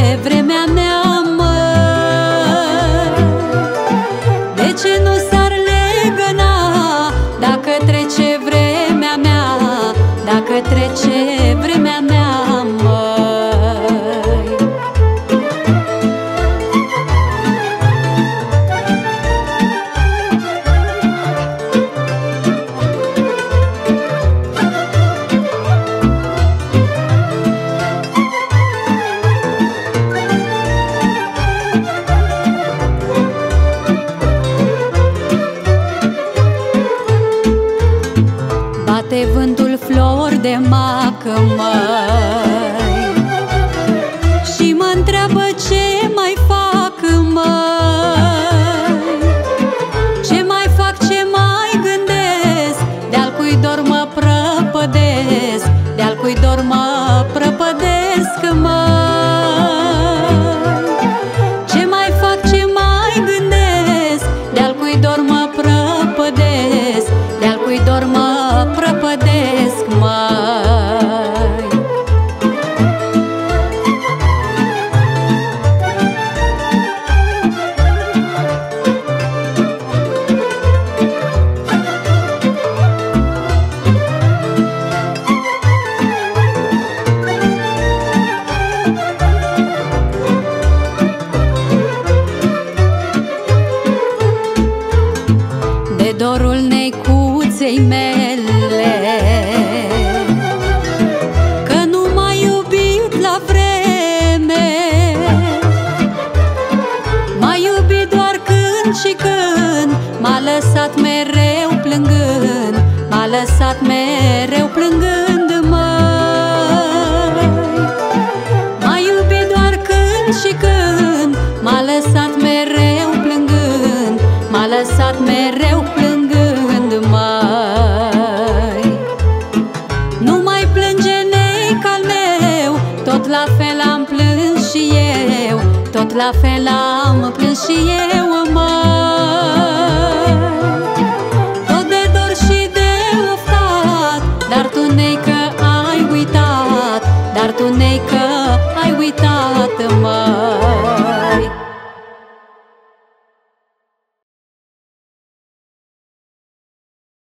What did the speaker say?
vremea mea, măi? De ce nu s-ar legăna dacă trece vremea mea, dacă trece vremea mea, măi? Bate vântul flori de mac, măi, și mă întreabă ce mai fac, măi. Ce mai fac, ce mai gândesc, de-al cui dor mă prăpădesc, de-al cui dor mă prăpădesc, măi. Ce mai fac, ce mai gândesc, de-al cui dor mă prăpădesc, de-al cui dor mă prăpădesc, măi. De dorul neicuței mele, că nu m-ai iubit la vreme, m-ai iubit doar când și când, m-a lăsat mereu plângând, m-a lăsat mereu plângând, măi. M-ai iubit doar când și când, m-a lăsat mereu plângând, m-a lăsat mereu plângând, măi. Nu mai plânge, neic-al meu, tot la fel am plâns și eu, tot la fel am plâns și